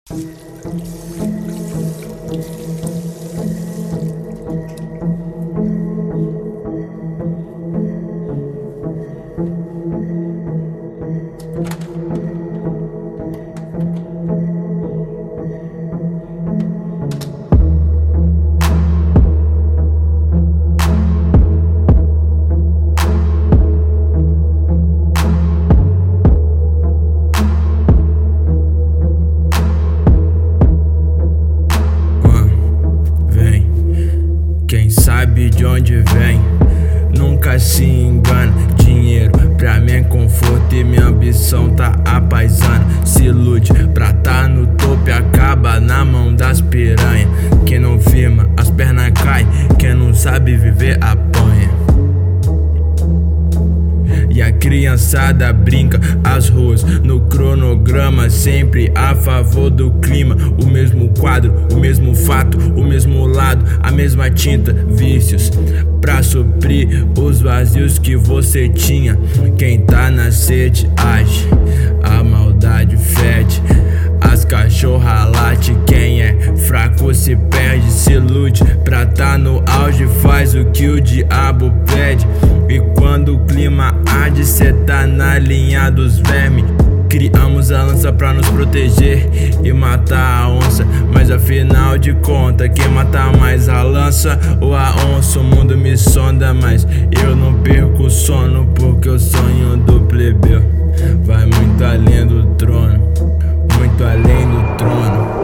Sabe de onde vem, nunca se engana. Dinheiro pra mim é conforto e minha ambição tá apaisando. Se ilude pra tá no topo e acaba na mão das piranha. Quem não firma, as pernas caem. Quem não sabe viver, apanha. E a criançada brinca as ruas no cronograma, sempre a favor do clima. O mesmo quadro, o mesmo fato, o mesmo lado, a mesma tinta. Vícios pra suprir os vazios que você tinha. Quem tá na sede age, a maldade fede. As cachorra late, quem é fraco se perde. Se ilude pra tá no auge, faz o que o diabo pede. E quando o clima arde, cê tá na linha dos vermes. Criamos a lança pra nos proteger e matar a onça, mas afinal de contas, quem mata mais, a lança ou a onça? O mundo me sonda, mas eu não perco o sono, porque o sonho do plebeu vai muito além do trono, muito além do trono.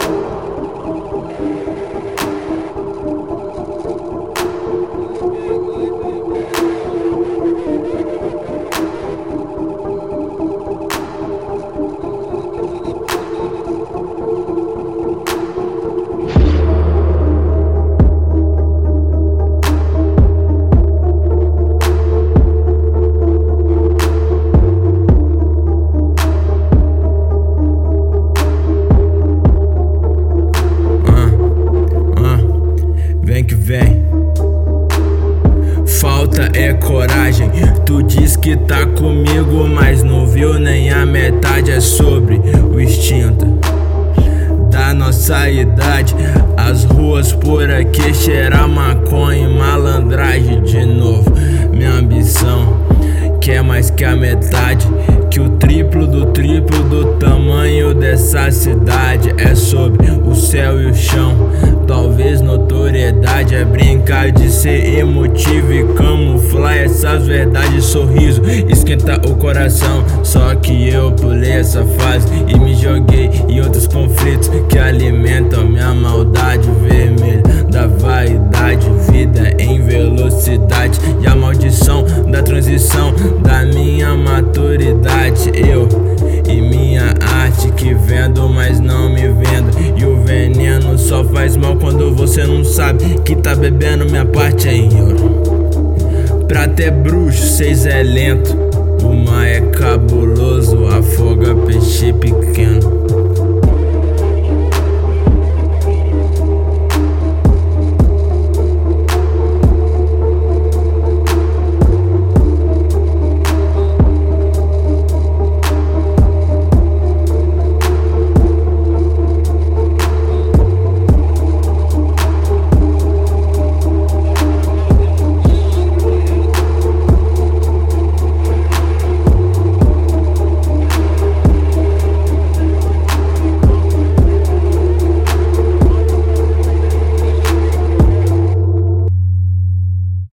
Vem que vem. Falta é coragem. Tu diz que tá comigo, mas não viu nem a metade. É sobre o instinto da nossa idade. As ruas por aqui cheiram maconha e malandragem de novo. Minha ambição quer mais que a metade, que o triplo do tamanho dessa cidade. É sobre o céu e o chão. Talvez notoriedade é brincar de ser emotivo e camuflar essas verdades. Sorriso esquenta o coração, só que eu pulei essa fase e me joguei em outros conflitos que alimentam minha maldade vermelha da vaidade. Vida em velocidade e a maldição da transição da minha maturidade. Eu e minha arte que vendo, mas não me vendo. E o veneno só faz mal quando você não sabe que tá bebendo. Minha parte é em ouro. Prata é bruxo, 6 é lento. O mar é cabuloso, afoga peixe pequeno.